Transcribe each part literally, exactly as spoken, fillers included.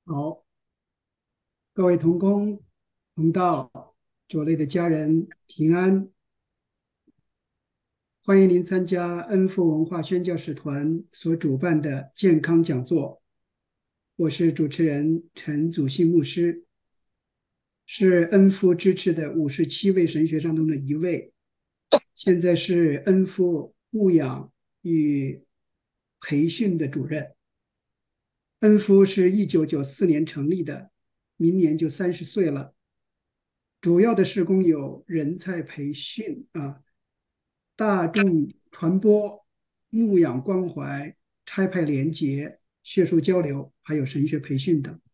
好，各位同工、同道、主内的家人平安，欢迎您参加恩福文化宣教使团所主办的健康讲座。我是主持人陈祖信牧师，是恩福支持的五十七位神学生中的一位，现在是恩福牧养与培训的主任。恩福是一九九四年成立的，明年就三十岁了。主要的施工有人才培训啊、大众传播、牧养关怀、差派联结、学术交流，还有神学培训等。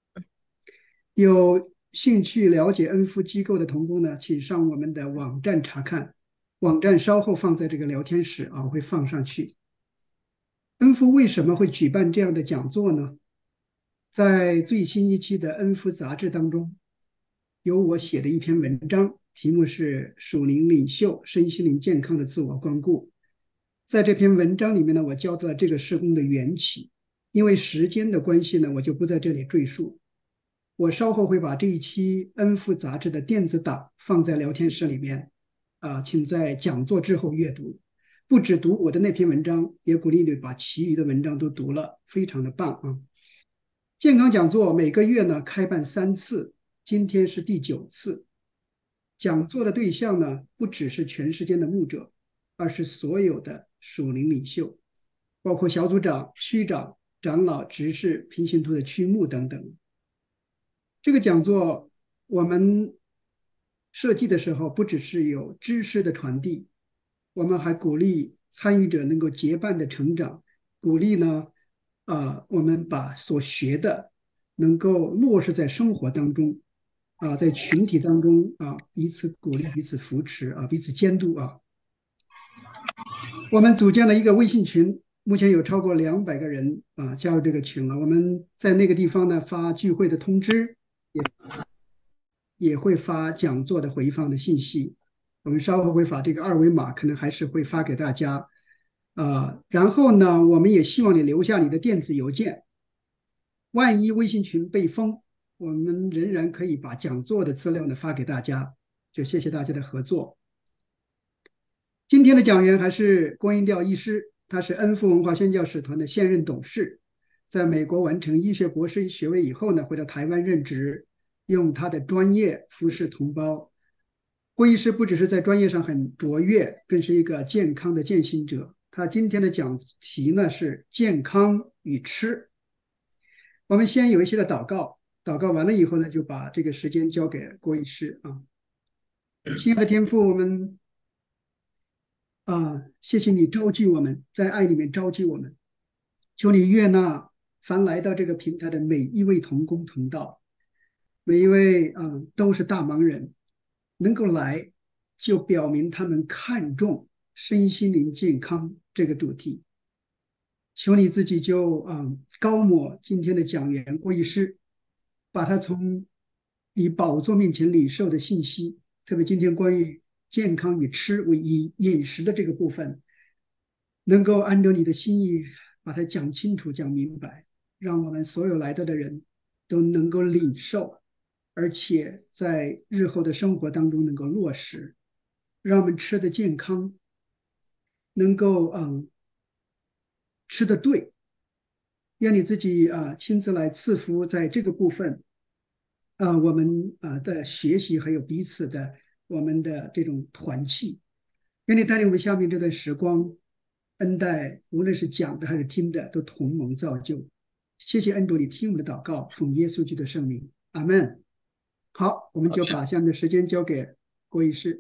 有兴趣了解恩福机构的同工呢，请上我们的网站查看。网站稍后放在这个聊天室啊，我会放上去。恩福为什么会举办这样的讲座呢？在最新一期的恩福杂志当中，有我写的一篇文章，题目是“属灵领袖身心灵健康的自我光顾”。在这篇文章里面呢，我交代了这个施工的缘起。因为时间的关系呢，我就不在这里赘述。我稍后会把这一期恩福杂志的电子档放在聊天室里面，啊，请在讲座之后阅读。不只读我的那篇文章，也鼓励你把其余的文章都读了，非常的棒啊！健康讲座每个月呢开办三次，今天是第九次。讲座的对象呢，不只是全世界的牧者，而是所有的属灵领袖，包括小组长、区长、长老、执事、平行图的区牧等等。这个讲座我们设计的时候，不只是有知识的传递，我们还鼓励参与者能够结伴的成长，鼓励呢，啊、呃我们把所学的能够落实在生活当中，啊、在群体当中啊、彼此鼓励、彼此扶持啊、彼此监督啊。我们组建了一个微信群，目前有超过两百个人啊、加入这个群了。我们在那个地方呢发聚会的通知，也也会发讲座的回放的信息。我们稍后会把这个二维码可能还是会发给大家啊、呃然后呢，我们也希望你留下你的电子邮件，万一微信群被封，我们仍然可以把讲座的资料呢发给大家。就谢谢大家的合作。今天的讲员还是郭英调医师，他是恩福文化宣教使团的现任董事，在美国完成医学博士学位以后呢，回到台湾任职，用他的专业服侍同胞。郭医师不只是在专业上很卓越，更是一个健康的践行者。他今天的讲题呢是健康与吃。我们先有一些的祷告，祷告完了以后呢，就把这个时间交给郭医师啊。亲爱的天父，我们啊，谢谢你召集我们，在爱里面召集我们，求你悦纳凡来到这个平台的每一位同工同道，每一位嗯都是大忙人，能够来就表明他们看重身心灵健康这个主题。求你自己就嗯高抹今天的讲员郭医师，把他从你宝座面前领受的信息，特别今天关于健康与吃为饮饮食的这个部分，能够按照你的心意把它讲清楚、讲明白，让我们所有来到的人都能够领受，而且在日后的生活当中能够落实，让我们吃的健康，能够嗯吃的对。愿你自己啊、呃亲自来赐福在这个部分啊、呃我们啊、呃的学习还有彼此的我们的这种团契。愿你带领我们下面这段时光，恩待无论是讲的还是听的，都同盟造就。谢谢恩主，你听我们的祷告，奉耶稣基督的圣名，阿门。好，我们就把下面的时间交给郭医师。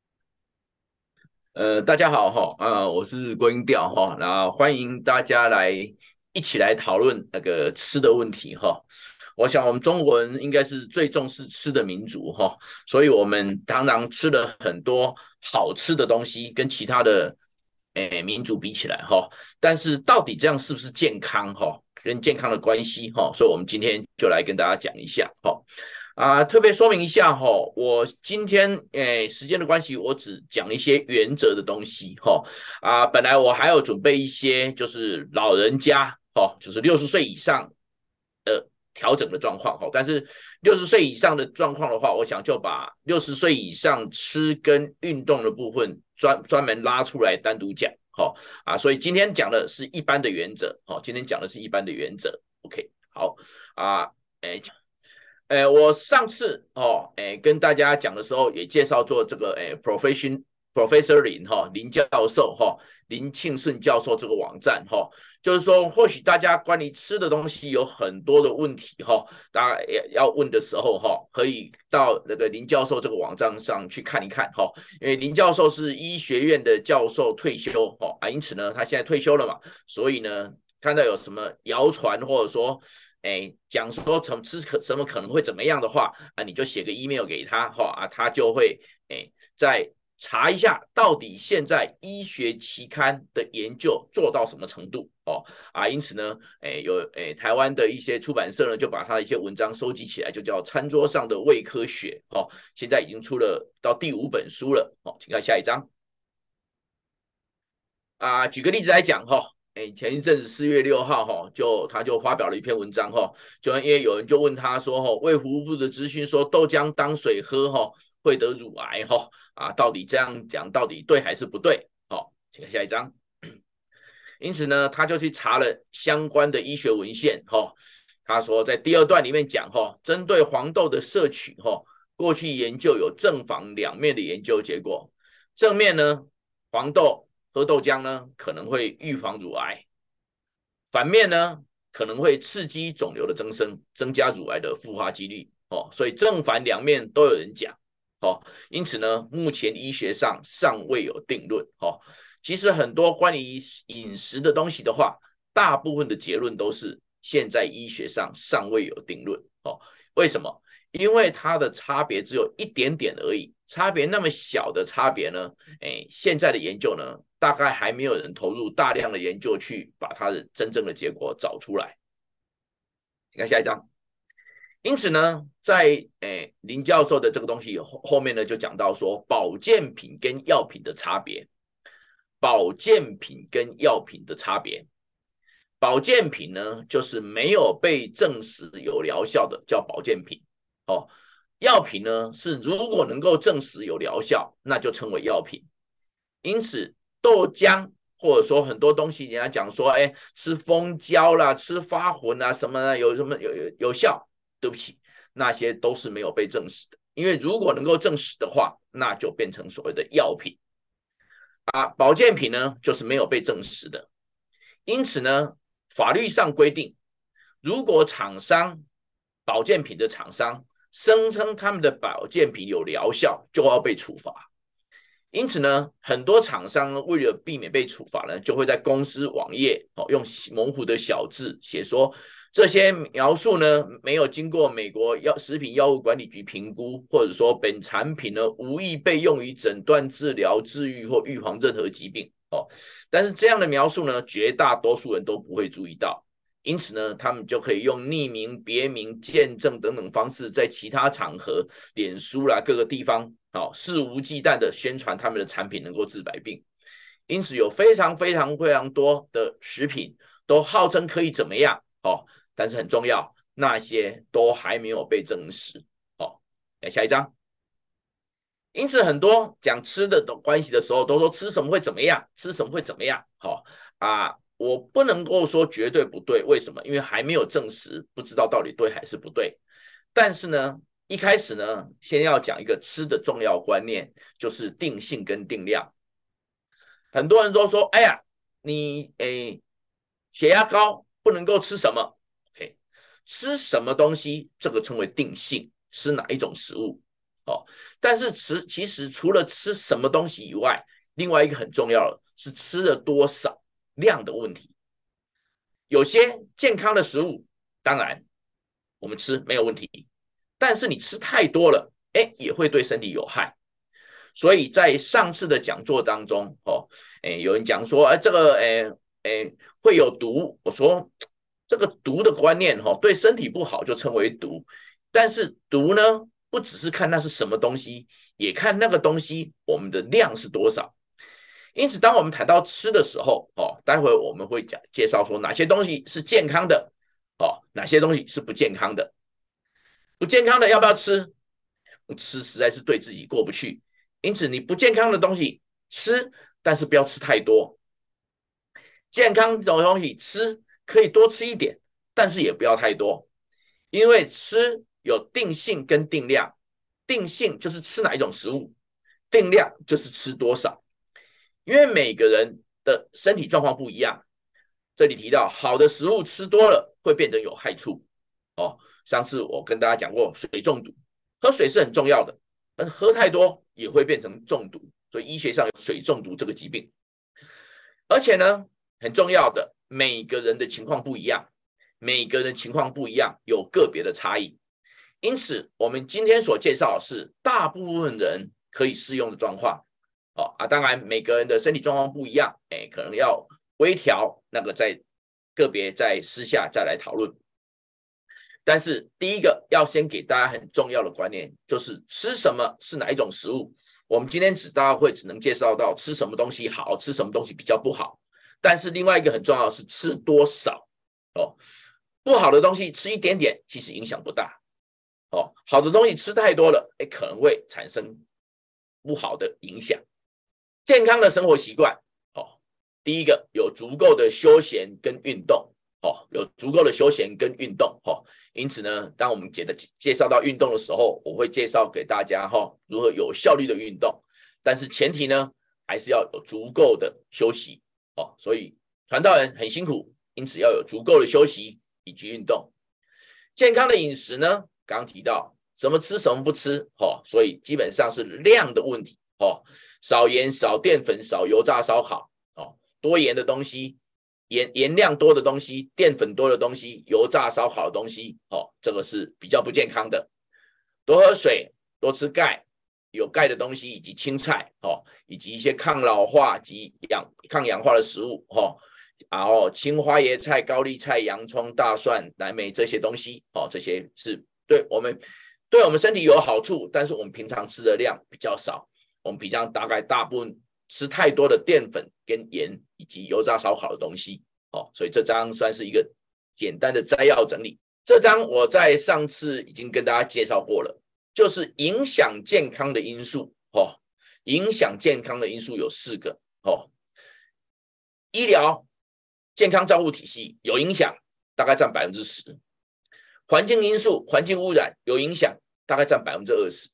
呃，大家好哈，呃，我是郭英调哈，然后欢迎大家来一起来讨论那个吃的问题哈。我想我们中国人应该是最重视吃的民族哈，所以我们常常吃了很多好吃的东西，跟其他的诶民族比起来哈，但是到底这样是不是健康哈？跟健康的关系哈，所以我们今天就来跟大家讲一下哈。啊，特别说明一下哈，我今天诶时间的关系，我只讲一些原则的东西哈。啊，本来我还有准备一些就是老人家哈，就是六十岁以上的调整的状况哈。但是六十岁以上的状况的话，我想就把六十岁以上吃跟运动的部分专专门拉出来单独讲。好啊，所以今天讲的是一般的原则。好，今天讲的是一般的原则。OK， 好啊，哎，哎，我上次哦，哎，跟大家讲的时候也介绍做这个哎 profession Professor 林哈林教授哈林庆顺教授这个网站哈，就是说或许大家关于吃的东西有很多的问题哈，大家也要问的时候哈，可以到那个林教授这个网站上去看一看哈，因为林教授是医学院的教授退休哈啊，因此呢他现在退休了嘛，所以呢看到有什么谣传或者说哎，讲说怎么吃可什么可能会怎么样的话啊，你就写个 email 给他哈啊，他就会哎在查一下到底现在医学期刊的研究做到什么程度哦啊，因此呢，诶有诶台湾的一些出版社呢就把他的一些文章收集起来，就叫餐桌上的胃科学哦，现在已经出了到第五本书了哦，请看下一章啊，举个例子来讲哈、哦。哎，前一阵子四月六号哈，就他就发表了一篇文章哈，就因为有人就问他说哈，卫福部的资讯说豆浆当水喝哈会得乳癌哈啊，到底这样讲到底对还是不对？好，请看下一章。因此呢，他就去查了相关的医学文献哈，他说在第二段里面讲哈，针对黄豆的摄取哈，过去研究有正反两面的研究结果，正面呢，黄豆喝豆浆呢可能会预防乳癌，反面呢可能会刺激肿瘤的增生，增加乳癌的复发几率哦，所以正反两面都有人讲哦，因此呢，目前医学上尚未有定论哦。其实很多关于饮食的东西的话，大部分的结论都是现在医学上尚未有定论哦。为什么？因为它的差别只有一点点而已，差别那么小的差别呢，哎，现在的研究呢，大概还没有人投入大量的研究去把它的真正的结果找出来。你看下一章。因此呢，在诶林教授的这个东西后后面呢，就讲到说保健品跟药品的差别。保健品跟药品的差别，保健品呢，就是没有被证实有疗效的，叫保健品。哦，药品呢是如果能够证实有疗效，那就称为药品。因此，豆浆或者说很多东西，人家讲说，哎，吃蜂胶啦，吃发魂啊，什么呢？有什么有有有效？对不起，那些都是没有被证实的。因为如果能够证实的话，那就变成所谓的药品。啊，保健品呢，就是没有被证实的。因此呢，法律上规定，如果厂商保健品的厂商声称他们的保健品有疗效，就要被处罚。因此呢，很多厂商为了避免被处罚呢，就会在公司网页哦用模糊的小字写说，这些描述呢没有经过美国药食品药物管理局评估，或者说本产品呢无意被用于诊断、治疗、治愈或预防任何疾病哦。但是这样的描述呢，绝大多数人都不会注意到。因此呢，他们就可以用匿名、别名、见证等等方式，在其他场合、脸书啦各个地方，哦，肆无忌惮的宣传他们的产品能够治百病。因此，有非常非常非常多的食品都号称可以怎么样，哦，但是很重要，那些都还没有被证实。哦，来下一章。因此，很多讲吃的关系的时候，都说吃什么会怎么样，吃什么会怎么样，好、哦、啊。我不能够说绝对不对，为什么？因为还没有证实，不知道到底对还是不对。但是呢，一开始呢，先要讲一个吃的重要观念，就是定性跟定量。很多人都说，哎呀，你诶血压高不能够吃什么 ？OK， 吃什么东西，这个称为定性，吃哪一种食物。哦，但是吃其实除了吃什么东西以外，另外一个很重要的是吃了多少。量的问题，有些健康的食物，当然我们吃没有问题，但是你吃太多了，哎，也会对身体有害。所以在上次的讲座当中，哦，哎，有人讲说，哎，这个，哎，哎，会有毒。我说这个毒的观念，哈、哦，对身体不好就称为毒。但是毒呢，不只是看那是什么东西，也看那个东西我们的量是多少。因此，当我们谈到吃的时候，哦，待会我们会讲介绍说哪些东西是健康的， 哦，哪些东西是不健康的？不健康的要不要吃？吃实在是对自己过不去，因此你不健康的东西吃，但是不要吃太多。健康的东西吃可以多吃一点，但是也不要太多，因为吃有定性跟定量。定性就是吃哪一种食物，定量就是吃多少。因为每个人的身体状况不一样，这里提到好的食物吃多了会变成有害处。哦，上次我跟大家讲过水中毒，喝水是很重要的，但是喝太多也会变成中毒，所以医学上有水中毒这个疾病。而且呢，很重要的，每个人的情况不一样，每个人情况不一样，有个别的差异。因此，我们今天所介绍的是大部分人可以适用的状况。哦啊，当然每个人的身体状况不一样，哎，可能要微调，那个在个别在私下再来讨论。但是第一个要先给大家很重要的观念，就是吃什么是哪一种食物。我们今天只大家会只能介绍到吃什么东西好，吃什么东西比较不好。但是另外一个很重要的是吃多少。哦，不好的东西吃一点点，其实影响不大。哦，好的东西吃太多了，哎，可能会产生不好的影响。健康的生活习惯，哦，第一个有足够的休闲跟运动。哦，有足够的休闲跟运动。哦，因此呢，当我们介介绍到运动的时候，我会介绍给大家哈、哦、如何有效率的运动。但是前提呢，还是要有足够的休息。哦，所以传道人很辛苦，因此要有足够的休息以及运动。健康的饮食呢，刚刚提到什么吃什么不吃。哦，所以基本上是量的问题。哦，少盐、少淀粉、少油炸烧烤。哦，多盐的东西。盐盐量多的东西，淀粉多的东西，油炸烧烤的东西，哦，这个是比较不健康的。多喝水，多吃钙，有钙的东西以及青菜，哦，以及一些抗老化及氧抗氧化的食物，哦，然后青花椰菜、高丽菜、洋葱、大蒜、蓝莓这些东西，哦，这些是对我们对我们身体有好处，但是我们平常吃的量比较少，我们平常大概大部分吃太多的淀粉跟盐以及油炸烧烤的东西。哦，所以这章算是一个简单的摘要整理。这章我在上次已经跟大家介绍过了，就是影响健康的因素。哦，影响健康的因素有四个。哦，医疗健康照护体系有影响，大概占百分之十；环境因素、环境污染有影响，大概占百分之二十；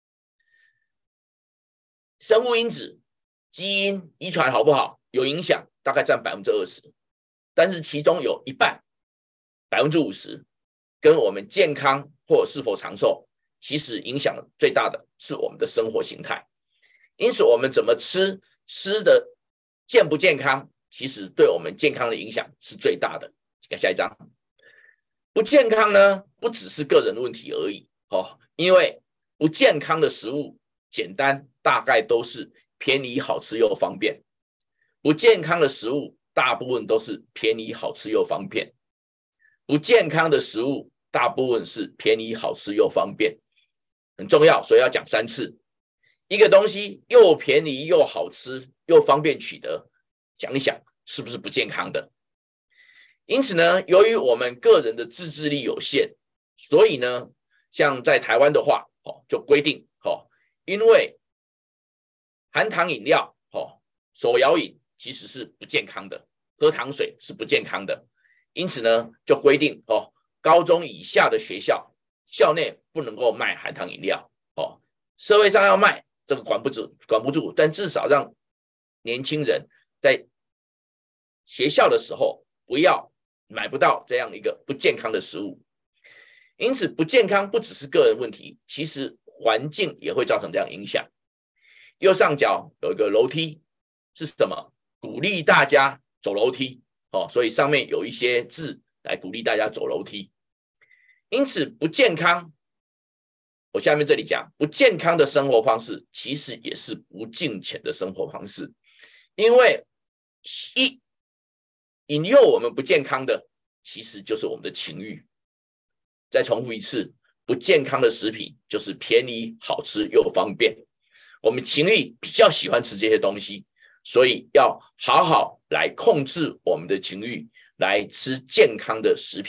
生物因子、基因、遗传好不好有影响，大概占百分之二十。但是其中有一半，百分之五十，跟我们健康或是否长寿，其实影响最大的是我们的生活形态。因此，我们怎么吃，吃的健不健康，其实对我们健康的影响是最大的。下一章，不健康呢，不只是个人问题而已。哦，因为不健康的食物，简单大概都是便宜、好吃又方便。不健康的食物，大部分都是便宜、好吃又方便。不健康的食物，大部分是便宜、好吃又方便，很重要，所以要讲三次。一个东西又便宜又好吃又方便取得，想一想是不是不健康的？因此呢，由于我们个人的自制力有限，所以呢，像在台湾的话，哦，就规定，哦，因为含糖饮料，哦，手摇饮其实是不健康的，喝糖水是不健康的，因此呢，就规定，哦，高中以下的学校校内不能够卖含糖饮料。哦，社会上要卖，这个管不住，管不住，但至少让年轻人在学校的时候不要买不到这样一个不健康的食物。因此，不健康不只是个人问题，其实环境也会造成这样影响。右上角有一个楼梯，是什么？鼓励大家走楼梯。哦，所以上面有一些字来鼓励大家走楼梯。因此，不健康，我下面这里讲，不健康的生活方式其实也是不敬虔的生活方式，因为一引诱我们不健康的，其实就是我们的情欲。再重复一次，不健康的食品就是便宜、好吃又方便。我们情欲比较喜欢吃这些东西，所以要好好来控制我们的情欲，来吃健康的食品。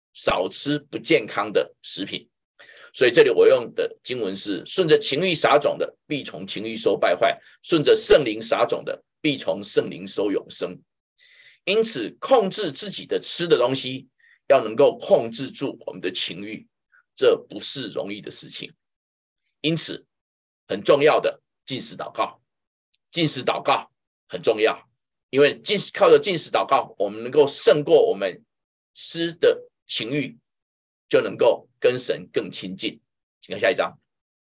少吃不健康的食品。所以这里我用的经文是：顺着情欲撒种的，必从情欲收败坏；顺着圣灵撒种的，必从圣灵收永生。因此，控制自己的吃的东西，要能够控制住我们的情欲，这不是容易的事情。因此，很重要的禁食祷告，禁食祷告很重要，因为禁食靠着禁食祷告，我们能够胜过我们吃的情欲，就能够跟神更亲近。请看下一章。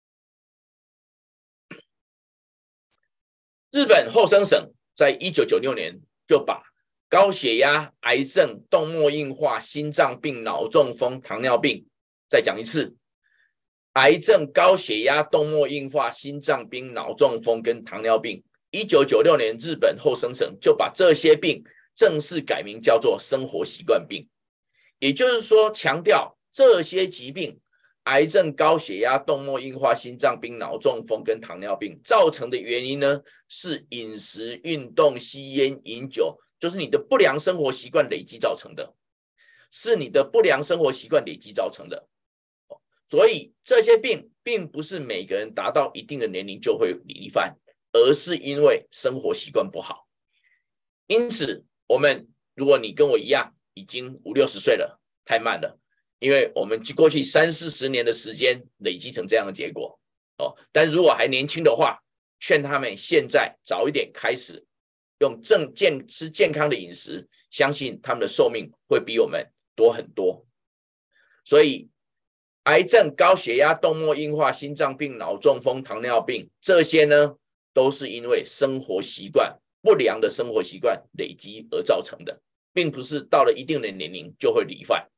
日本厚生省在一九九六年就把高血压、癌症、动脉硬化、心脏病、脑中风、糖尿病，再讲一次，癌症、高血压、动脉硬化、心脏病、脑中风跟糖尿病，一九九六年日本厚生省就把这些病正式改名叫做生活习惯病。也就是说，强调这些疾病，癌症、高血压、动脉硬化、心脏病、脑中风跟糖尿病造成的原因呢，是饮食、运动、吸烟、饮酒，就是你的不良生活习惯累积造成的，是你的不良生活习惯累积造成的。所以这些病并不是每个人达到一定的年龄就会罹患，而是因为生活习惯不好。因此，我们如果你跟我一样已经五六十岁了，太慢了，因为我们过去三四十年的时间累积成这样的结果。哦，但如果还年轻的话，劝他们现在早一点开始用正健吃健康的饮食，相信他们的寿命会比我们多很多。所以癌症、高血压、动脉硬化、心脏病、脑中风、糖尿病，这些呢都是因为生活习惯不良的生活习惯累积而造成的，并不是到了一定的年龄就会罹患。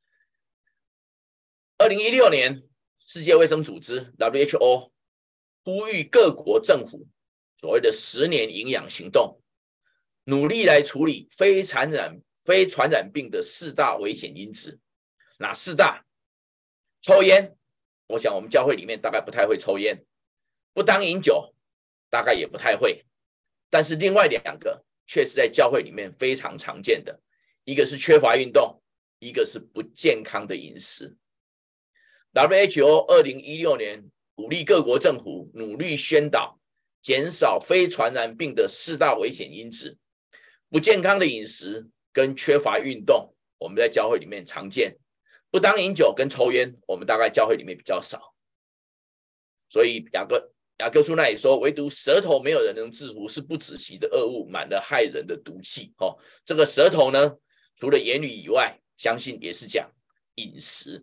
二零一六年，世界卫生组织 W H O 呼吁各国政府所谓的十年营养行动，努力来处理非传染非传染病的四大危险因子。哪四大？抽烟，我想我们教会里面大概不太会抽烟；不当饮酒，大概也不太会。但是另外两个却是在教会里面非常常见的，一个是缺乏运动，一个是不健康的饮食。W H O 二零一六年鼓励各国政府努力宣导减少非传染病的四大危险因子，不健康的饮食跟缺乏运动，我们在教会里面常见；不当饮酒跟抽烟，我们大概教会里面比较少。所以雅各雅各书那里说，唯独舌头没有人能制服，是不止息的恶物，满了害人的毒气。哦，这个舌头呢，除了言语以外，相信也是讲饮食。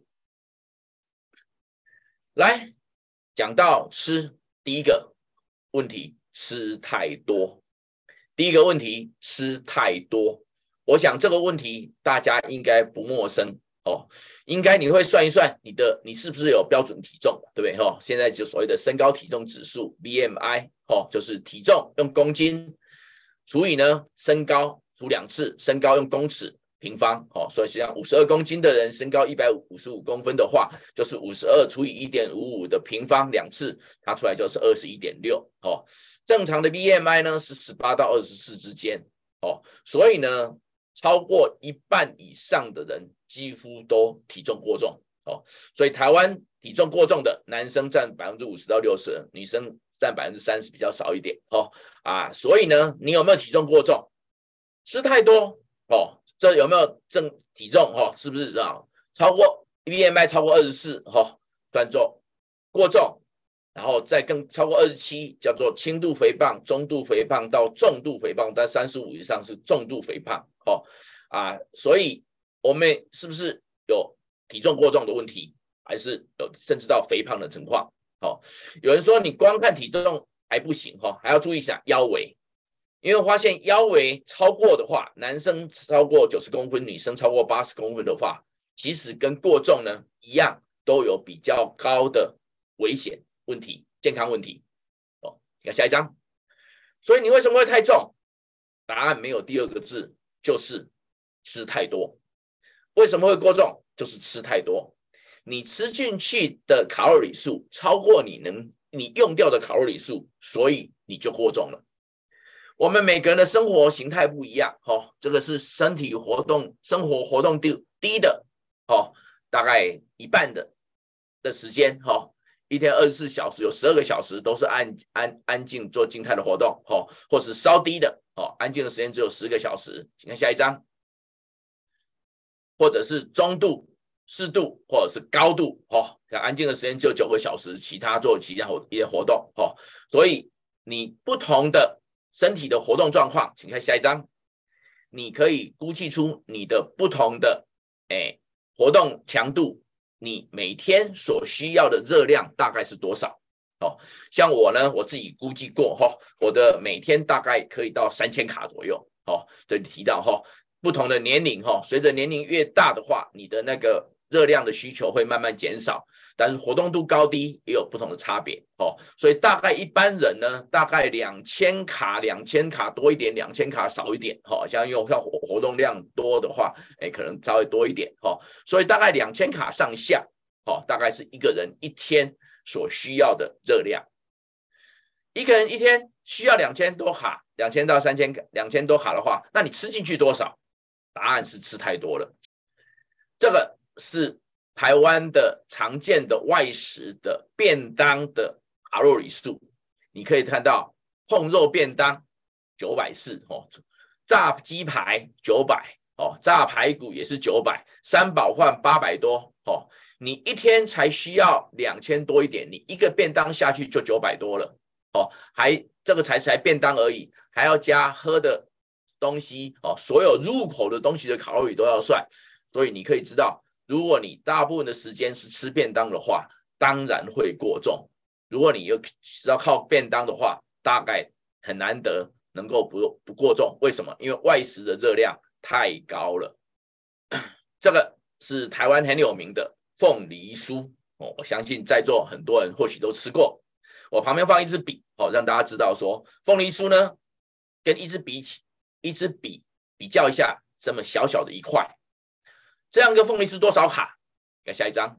来讲到吃，第一个问题，吃太多。第一个问题，吃太多。我想这个问题大家应该不陌生哦，应该你会算一算你的你是不是有标准体重，对不对？哦，现在就所谓的身高体重指数 B M I 哦，就是体重用公斤除以呢身高除两次，身高用公尺平方，哦，所以像五十二公斤的人，身高一百五十五公分的话，就是五十二除以 一点五五 的平方两次，它出来就是 二十一点六。哦，正常的 B M I 呢是十八到二十四之间。哦，所以呢，超过一半以上的人几乎都体重过重。哦，所以台湾体重过重的男生占 百分之五十到六十， 女生占 百分之三十， 比较少一点。哦啊，所以呢，你有没有体重过重？吃太多哦，这有没有正体重？哦，是不是啊？超过 B M I 超过二十四，哦，算作过重，然后再更超过二十七，叫做轻度肥胖、中度肥胖到重度肥胖，在三十五以上是重度肥胖。哦啊，所以我们是不是有体重过重的问题，还是有甚至到肥胖的情况？哦，有人说你光看体重还不行，哦，还要注意一下腰围。因为发现腰围超过的话，男生超过九十公分，女生超过八十公分的话，其实跟过重呢一样，都有比较高的危险问题、健康问题。哦，看下一张。所以你为什么会太重？答案没有第二个字，就是吃太多。为什么会过重？就是吃太多。你吃进去的卡路里数超过你能你用掉的卡路里数，所以你就过重了。我们每个人的生活形态不一样，哦，这个是身体活动、生活活动低的哦，大概一半的的时间，哦，一天二十四小时有十二个小时都是安安安静做静态的活动，哦，或是稍低的，哦，安静的时间只有十个小时。请看下一张，或者是中度、适度或者是高度，哦，安静的时间只有九个小时，其他做其他一些活动，哦，所以你不同的身体的活动状况，请看下一张，你可以估计出你的不同的哎活动强度，你每天所需要的热量大概是多少？哦，像我呢，我自己估计过哈、哦，我的每天大概可以到三千卡左右。哦，这里提到哈、哦，不同的年龄哈、哦，随着年龄越大的话，你的那个热量的需求会慢慢减少，但是活动度高低也有不同的差别哦。所以大概一般人呢，大概两千卡、两千卡多一点，两千卡少一点。哦，像用像活动量多的话，哎，可能稍微多一点。哦，所以大概两千卡上下，哦，大概是一个人一天所需要的热量。一个人一天需要两千多卡，两千到三千，两千多卡的话，那你吃进去多少？答案是吃太多了。这个是台湾的常见的外食的便当的卡路里数，你可以看到控肉便当九百四十哦，炸鸡排九百哦，炸排骨也是九百，三宝饭八百多哦，你一天才需要两千多一点，你一个便当下去就九百多了哦，还这个才才便当而已，还要加喝的东西哦，所有入口的东西的卡路里都要算，所以你可以知道，如果你大部分的时间是吃便当的话，当然会过重。如果你要靠便当的话，大概很难得能够不不过重。为什么？因为外食的热量太高了。这个是台湾很有名的凤梨酥哦，我相信在座很多人或许都吃过。我旁边放一支笔哦，让大家知道说凤梨酥呢跟一支笔起一支笔比较一下，这么小小的一块，这样一个凤梨酥多少卡？看下一张。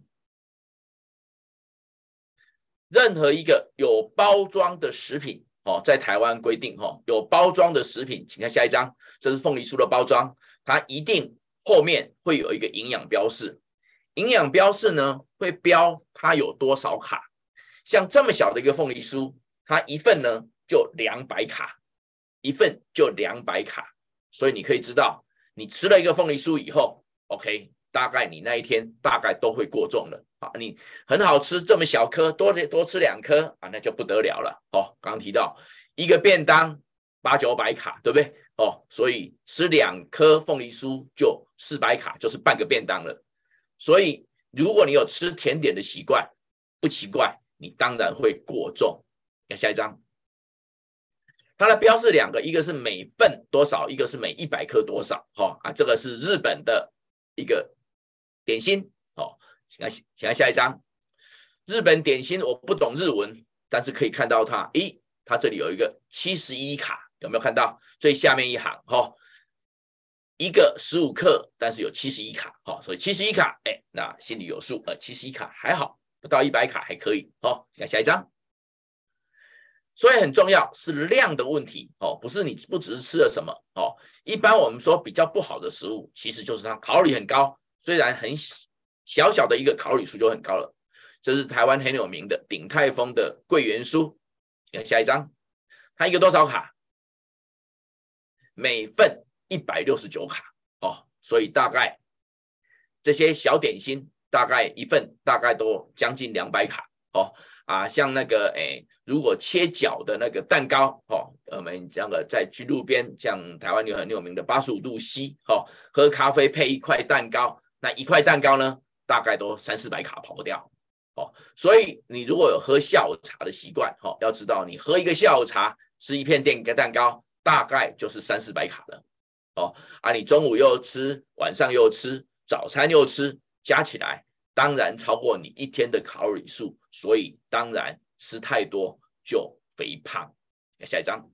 任何一个有包装的食品哦，在台湾规定哦，有包装的食品，请看下一张，这是凤梨酥的包装，它一定后面会有一个营养标示，营养标示呢会标它有多少卡。像这么小的一个凤梨酥，它一份呢就两百卡，一份就两百卡，所以你可以知道，你吃了一个凤梨酥以后 ，OK， 大概你那一天大概都会过重了啊。你很好吃，这么小颗，多多吃两颗啊，那就不得了了哦。刚刚提到一个便当八九百卡，对不对？哦，所以吃两颗凤梨酥就四百卡，就是半个便当了。所以如果你有吃甜点的习惯，不奇怪，你当然会过重。看下一张。它的标示两个，一个是每份多少，一个是每一百克多少。哦啊，这个是日本的一个点心。哦，请看，请看下一张。日本点心我不懂日文，但是可以看到它，咦，它这里有一个七十一卡，有没有看到最下面一行？哦，一个十五克，但是有七十一卡。哦，所以七十一卡，哎，那心里有数。呃，七十一卡还好，不到一百卡还可以。哦，看下一张。所以很重要是量的问题哦，不是你不只是吃了什么哦。一般我们说比较不好的食物，其实就是它卡路里很高，虽然很小小的一个卡路里数就很高了。这是台湾很有名的鼎泰丰的桂圆酥，看下一张，它一个多少卡？每份一百六十九卡哦，所以大概这些小点心大概一份大概都将近两百卡哦。啊，像那个诶，如果切角的那个蛋糕哦，我们这个在去路边，像台湾有很有名的八十五度 C 哦，喝咖啡配一块蛋糕，那一块蛋糕呢，大概都三四百卡跑不掉哦。所以你如果有喝下午茶的习惯哦，要知道你喝一个下午茶，吃一片电蛋糕，大概就是三四百卡了哦。啊，你中午又吃，晚上又吃，早餐又吃，加起来。当然超过你一天的卡路里数，所以当然吃太多就肥胖。下一张，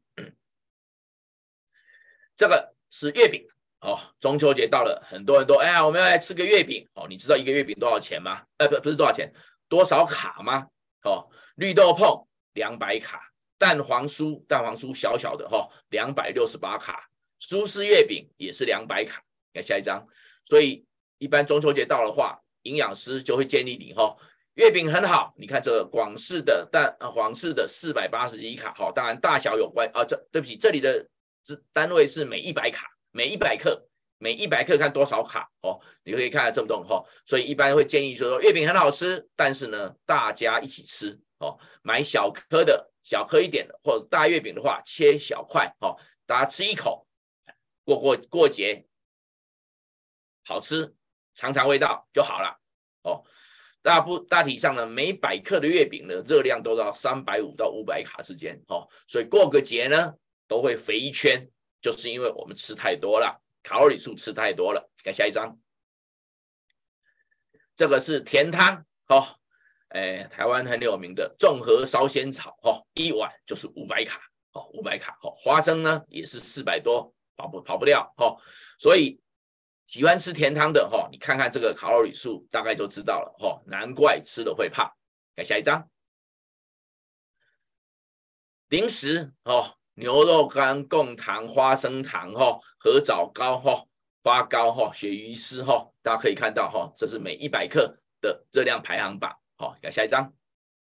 这个是月饼哦。中秋节到了，很多人都哎呀，我们要来吃个月饼哦。你知道一个月饼多少钱吗？呃，不不是多少钱，多少卡吗？哦，绿豆椪两百卡，蛋黄酥蛋黄酥小小的哈，两百六十八卡，苏式月饼也是两百卡。看下一张，所以。 一般中秋节到的话，营养师就会建议你哈，月饼很好，你看这个广式的但广式的四百八十几卡，好，当然大小有关啊，这对不起，这里的单位是每一百卡，每一百克。每一百克看多少卡哦，你可以看这么多哦，所以一般会建议说月饼很好吃，但是呢大家一起吃哦，买小颗的小颗一点的或者大月饼的话切小块哦，大家吃一口过过过节好吃尝尝味道就好了哦。大不大体上呢，每百克的月饼呢热量都到三百五十到五百卡之间哦，所以过个节呢都会肥一圈，就是因为我们吃太多了。卡路里数吃太多了，看下一张，这个是甜汤哦，哎，台湾很有名的综合烧仙草哦，一碗就是五百卡哦，五百卡哦，花生呢也是四百多，跑不跑不掉哦，所以喜欢吃甜汤的哦，你看看这个卡路里数大概就知道了哦，难怪吃了会胖。看下一张，零食哦。牛肉干、贡糖、花生糖、哈、合枣糕、哈、花糕、哈、鳕鱼丝、哈，大家可以看到哈，这是每一百克的热量排行榜。好，看下一张，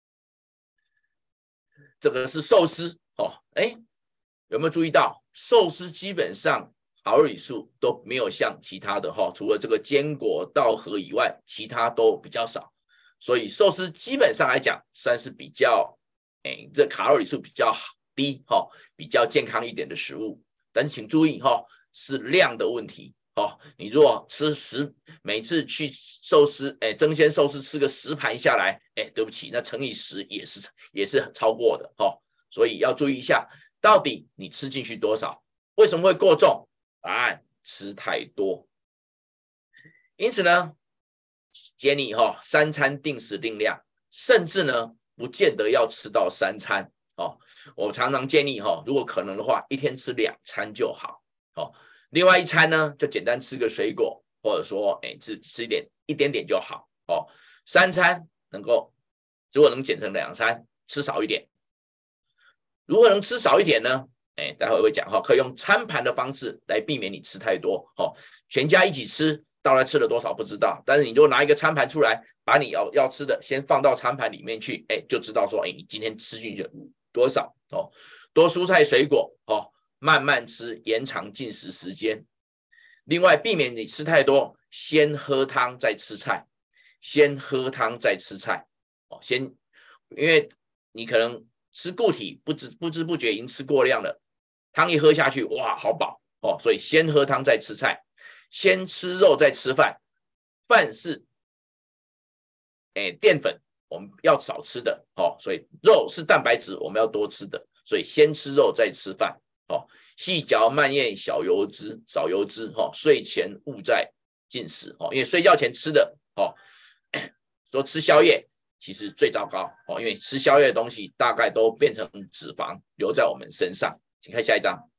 这个是寿司哦，哎，有没有注意到寿司基本上卡路里数都没有像其他的哈，除了这个坚果、稻荷以外，其他都比较少，所以寿司基本上来讲算是比较，哎，这卡路里数比较好。低哈、哦，比较健康一点的食物，但是请注意哈、哦，是量的问题哦。你如果吃十，每次去寿司，哎，争鲜寿司吃个十盘下来，哎，对不起，那乘以十也是也是超过的哦。所以要注意一下，到底你吃进去多少？为什么会过重？答案吃太多。因此呢，建议哈、哦，三餐定时定量，甚至呢，不见得要吃到三餐。哦，我常常建议哈、哦，如果可能的话，一天吃两餐就好。哦，另外一餐呢，就简单吃个水果，或者说，哎，吃吃一点一点点就好。哦，三餐能够，如果能减成两餐，吃少一点。如何能吃少一点呢？哎，待会会讲哈、哦，可以用餐盘的方式来避免你吃太多。哦，全家一起吃，到底吃了多少不知道，但是你如果拿一个餐盘出来，把你要要吃的先放到餐盘里面去，哎，就知道说，哎，你今天吃进去多少哦？多蔬菜水果哦，慢慢吃，延长进食时间。另外，避免你吃太多，先喝汤再吃菜，先喝汤再吃菜哦。先，因为你可能吃固体，不知不知不觉已经吃过量了，汤一喝下去，哇，好饱哦。所以先喝汤再吃菜，先吃肉再吃饭。饭是，哎，淀粉。我们要少吃的哦，所以肉是蛋白质，我们要多吃的，所以先吃肉再吃饭哦。细嚼慢咽，小油脂，少油脂哦。睡前勿在进食哦，因为睡觉前吃的哦，说吃宵夜其实最糟糕哦，因为吃宵夜的东西大概都变成脂肪留在我们身上。请看下一张。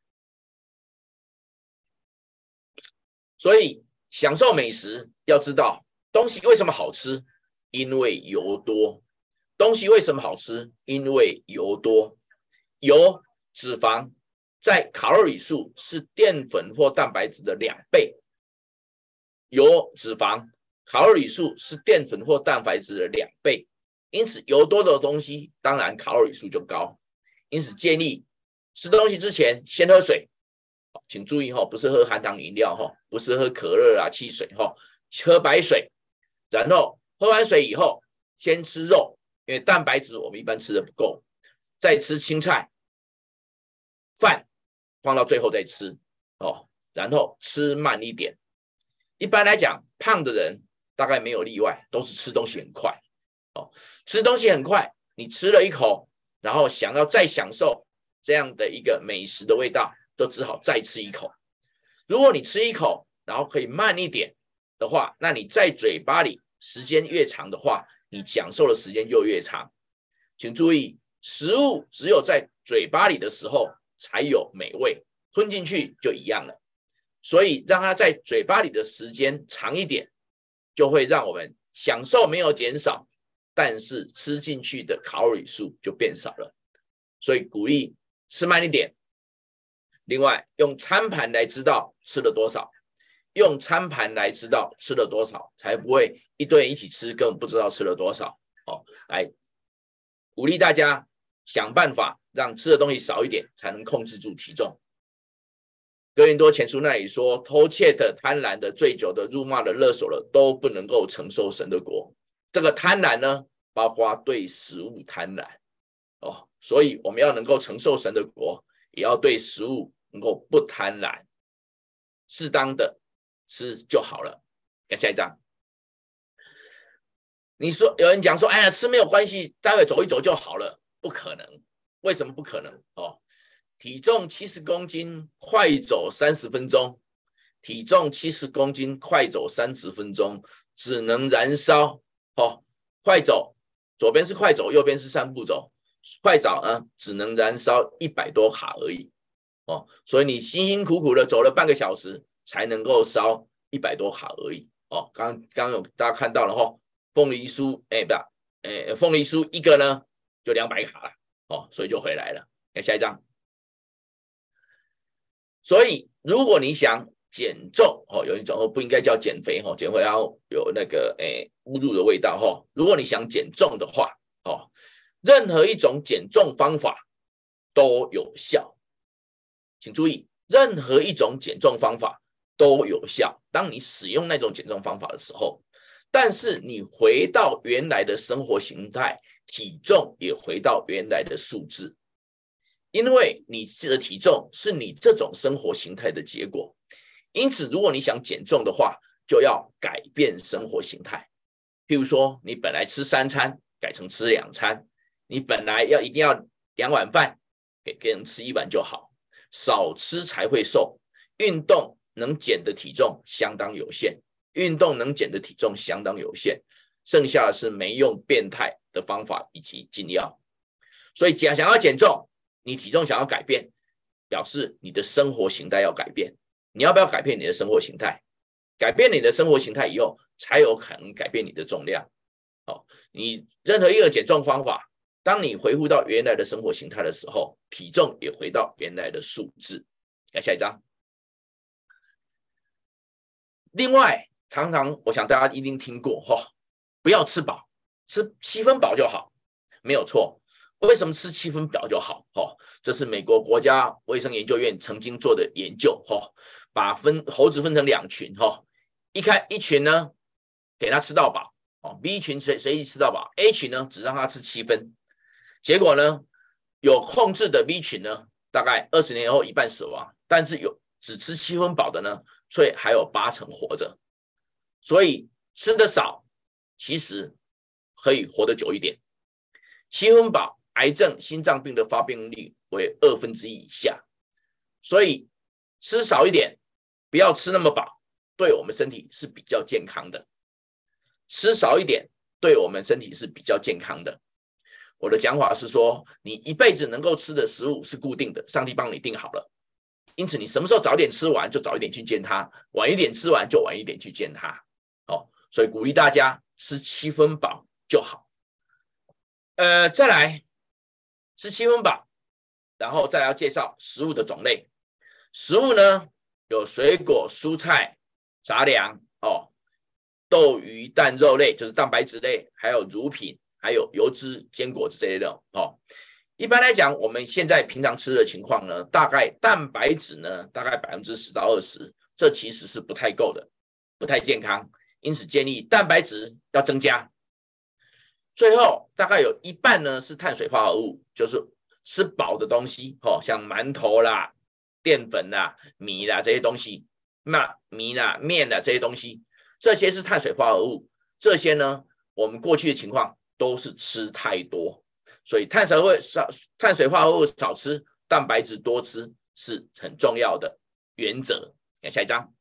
所以享受美食，要知道东西为什么好吃。因为油多，东西为什么好吃？因为油多，油、脂肪在卡路里数是淀粉或蛋白质的两倍，油、脂肪卡路里数是淀粉或蛋白质的两倍，因此油多的东西当然卡路里数就高。因此建议吃东西之前先喝水，请注意哈，不是喝含糖饮料哈，不是喝可乐啊、汽水哈，喝白水，然后。喝完水以后，先吃肉，因为蛋白质我们一般吃的不够，再吃青菜，饭放到最后再吃哦，然后吃慢一点。一般来讲，胖的人大概没有例外，都是吃东西很快哦，吃东西很快，你吃了一口，然后想要再享受这样的一个美食的味道，就只好再吃一口。如果你吃一口，然后可以慢一点的话，那你在嘴巴里。时间越长的话，你享受的时间就越长。请注意，食物只有在嘴巴里的时候才有美味，吞进去就一样了。所以让它在嘴巴里的时间长一点，就会让我们享受没有减少，但是吃进去的卡路里数就变少了。所以鼓励吃慢一点。另外，用餐盘来知道吃了多少。 用餐盘来知道吃了多少，才不会一堆人一起吃，根本不知道吃了多少。哦，来鼓励大家想办法让吃的东西少一点，才能控制住体重。哥林多前书那里说，偷窃的、贪婪的、醉酒的、辱骂的、勒索的，都不能够承受神的国。这个贪婪呢，包括对食物贪婪哦，所以我们要能够承受神的国，也要对食物能够不贪婪，适当的吃就好了。看下一章，你说有人讲说，哎呀，吃没有关系，待会走一走就好了，不可能。为什么不可能？哦，体重七十公斤，快走三十分钟。体重七十公斤，快走三十分钟，只能燃烧。哦，快走，左边是快走，右边是散步走。快走啊，只能燃烧一百多卡而已。哦，所以你辛辛苦苦的走了半个小时，才能够烧一百多卡而已。哦，刚刚有大家看到了哈，凤梨酥，哎，不，哎，凤梨酥一个呢就两百卡了。哦，所以就回来了。看下一张。所以如果你想减重，哦，有一种不应该叫减肥，哦，减肥要有那个诶侮辱的味道，哦。如果你想减重的话，哦，任何一种减重方法都有效，请注意，任何一种减重方法都有效。当你使用那种减重方法的时候，但是你回到原来的生活形态，体重也回到原来的数字。因为你的体重是你这种生活形态的结果，因此如果你想减重的话，就要改变生活形态。譬如说，你本来吃三餐，改成吃两餐；你本来要一定要两碗饭，给给人吃一碗就好。少吃才会瘦，运动能减的体重相当有限，运动能减的体重相当有限，剩下的是没用变态的方法以及禁药。所以想要减重，你体重想要改变，表示你的生活形态要改变。你要不要改变你的生活形态？改变你的生活形态以后，才有可能改变你的重量。哦，你任何一个减重方法，当你回复到原来的生活形态的时候，体重也回到原来的数字。来下一张。另外，常常我想大家一定听过，哦，不要吃饱，吃七分饱就好，没有错。为什么吃七分饱就好？哦，这是美国国家卫生研究院曾经做的研究，哦，把分猴子分成两群，哦，一看一群呢，给他吃到饱，哦 ，B 群谁谁吃到饱 ，A 群呢只让他吃七分，结果呢，有控制的 B 群呢，大概二十年后一半死亡，但是有只吃七分饱的呢，所以还有八成活着，所以吃得少，其实可以活得久一点，七分饱。癌症、心脏病的发病率为二分之一以下，所以吃少一点，不要吃那么饱，对我们身体是比较健康的。吃少一点，对我们身体是比较健康的。我的讲法是说，你一辈子能够吃的食物是固定的，上帝帮你定好了，因此你什么时候早点吃完，就早一点去见他；晚一点吃完，就晚一点去见他。哦，所以鼓励大家吃七分饱就好。呃，再来。吃七分饱，然后再来要介绍食物的种类。食物呢有水果、蔬菜、杂粮哦，豆、鱼、蛋、肉类就是蛋白质类，还有乳品，还有油脂、坚果这类的哦。一般来讲，我们现在平常吃的情况呢，大概蛋白质呢大概百分之十到二十，这其实是不太够的，不太健康，因此建议蛋白质要增加。最后大概有一半呢是碳水化合物，就是吃饱的东西，哦，像馒头啦、淀粉啦、米啦这些东西，那米啦、面啦这些东西，这些是碳水化合物。这些呢，我们过去的情况都是吃太多，所以碳水会少，碳水化合物少吃，蛋白质多吃是很重要的原则。看下一张。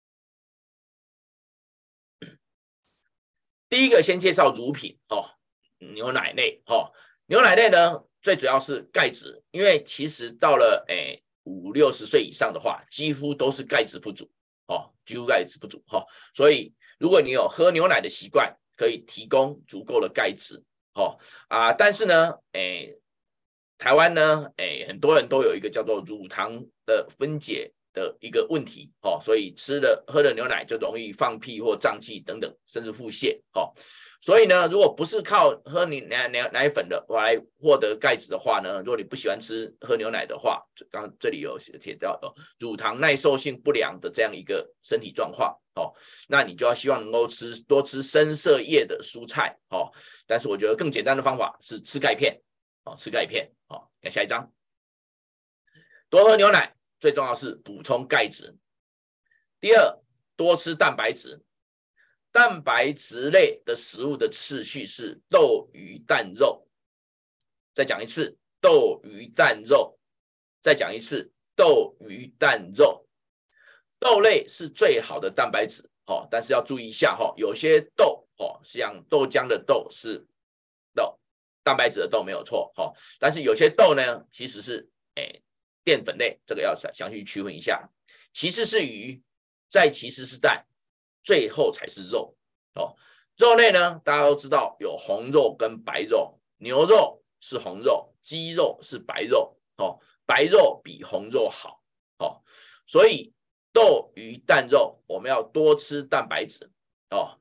第一个先介绍乳品，哦。牛奶类，哦，牛奶类呢，最主要是钙质，因为其实到了诶五六十岁以上的话，几乎都是钙质不足，哦，几乎钙质不足，哦，所以如果你有喝牛奶的习惯，可以提供足够的钙质，哦啊，但是呢，诶，台湾呢，诶，很多人都有一个叫做乳糖的分解的一个问题哦，所以吃了喝了牛奶就容易放屁或胀气等等，甚至腹泻哦。所以呢，如果不是靠喝你奶奶奶粉的来获得钙质的话呢，如果你不喜欢吃喝牛奶的话，刚刚这里有提到的乳糖耐受性不良的这样一个身体状况哦，那你就要希望能够吃多吃深色叶的蔬菜哦。但是我觉得更简单的方法是吃钙片哦，吃钙片哦。看下一张，多喝牛奶，最重要是补充钙质。第二，多吃蛋白质。蛋白质类的食物的次序是豆、鱼、蛋、肉。再讲一次，豆、鱼、蛋、肉。再讲一次，豆、鱼、蛋、肉。豆类是最好的蛋白质，哦，但是要注意一下，哦，有些豆，哦，像豆浆的豆是豆，蛋白质的豆没有错，哦，但是有些豆呢，其实是诶淀粉类，这个要详细区分一下。其次是鱼，再其次是蛋。最后才是肉哦，肉类呢，大家都知道有红肉跟白肉，牛肉是红肉，鸡肉是白肉哦，白肉比红肉好哦，所以豆、鱼、蛋、肉我们要多吃蛋白质哦，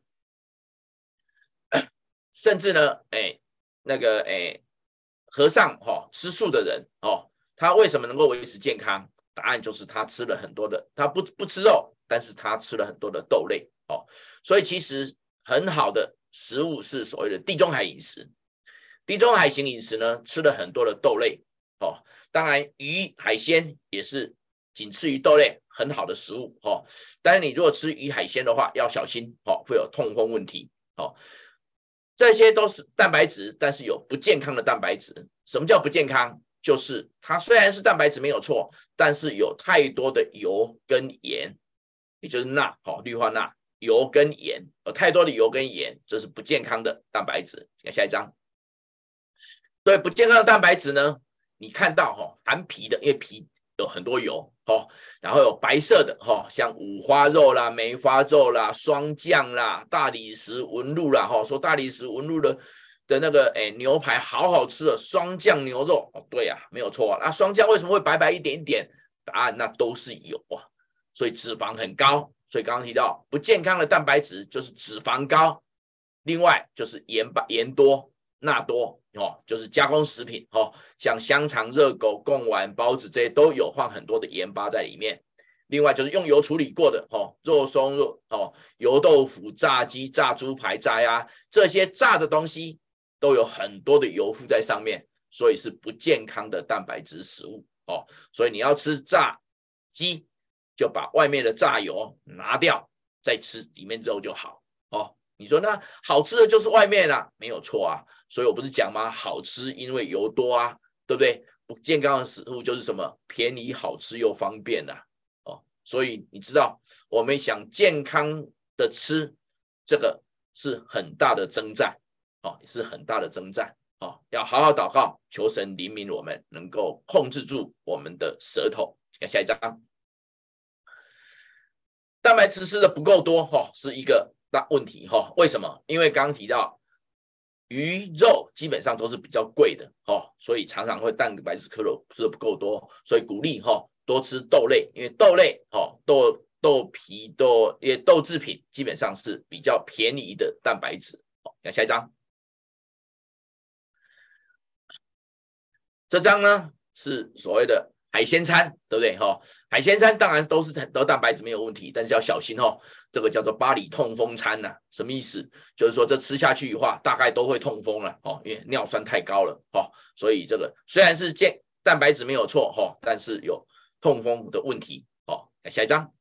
甚至呢，哎，那个哎，和尚哈、哦、吃素的人哦，他为什么能够维持健康？答案就是他吃了很多的，他不不吃肉，但是他吃了很多的豆类。哦，所以其实很好的食物是所谓的地中海饮食。地中海型饮食呢，吃了很多的豆类。哦，当然鱼海鲜也是仅次于豆类很好的食物。哦，但是你如果吃鱼海鲜的话，要小心哦，会有痛风问题。哦，这些都是蛋白质，但是有不健康的蛋白质。什么叫不健康？就是它虽然是蛋白质没有错，但是有太多的油跟盐，也就是钠，哦，氯化钠。油跟盐，有太多的油跟盐，这是不健康的蛋白质。看下一张，所以不健康的蛋白质呢，你看到哈、哦，含皮的，因为皮有很多油，哦，然后有白色的，哈、哦，像五花肉啦、梅花肉啦、霜降啦、大理石纹路啦，哈、哦，说大理石纹路的的那个哎牛排好好吃的霜降牛肉，哦，对啊，没有错啊。那霜降为什么会白白一点点？答案那都是油啊，所以脂肪很高。所以刚刚提到不健康的蛋白质就是脂肪高，另外就是盐巴盐多钠多哦，就是加工食品哦，像香肠、热狗、贡丸、包子这些都有放很多的盐巴在里面。另外就是用油处理过的哦，肉松肉哦、油豆腐、炸鸡、炸猪排、炸鸭这些炸的东西都有很多的油附在上面，所以是不健康的蛋白质食物哦。所以你要吃炸鸡，就把外面的炸油拿掉，再吃里面肉就好哦。你说那好吃的就是外面啊，没有错啊。所以我不是讲吗？好吃因为油多啊，对不对？不健康的食物就是什么便宜、好吃又方便啊。哦，所以你知道，我们想健康的吃，这个是很大的征战哦，也是很大的征战哦。要好好祷告，求神怜悯我们，能够控制住我们的舌头。下一张。蛋白质吃的不够多，哦，是一个大问题，哦，为什么？因为刚刚提到鱼肉基本上都是比较贵的，哦，所以常常会蛋白质吃的不够多，所以鼓励，哦，多吃豆类，因为豆类，哦，豆豆皮豆也豆制品基本上是比较便宜的蛋白质。哦，看下一张，这张呢是所谓的海鲜餐，对不对？哈，海鲜餐当然都是很多蛋白质没有问题，但是要小心哦。这个叫做巴黎痛风餐呐、啊，什么意思？就是说这吃下去的话，大概都会痛风了哦，因为尿酸太高了哦。所以这个虽然是健蛋白质没有错哈，但是有痛风的问题哦。下一张，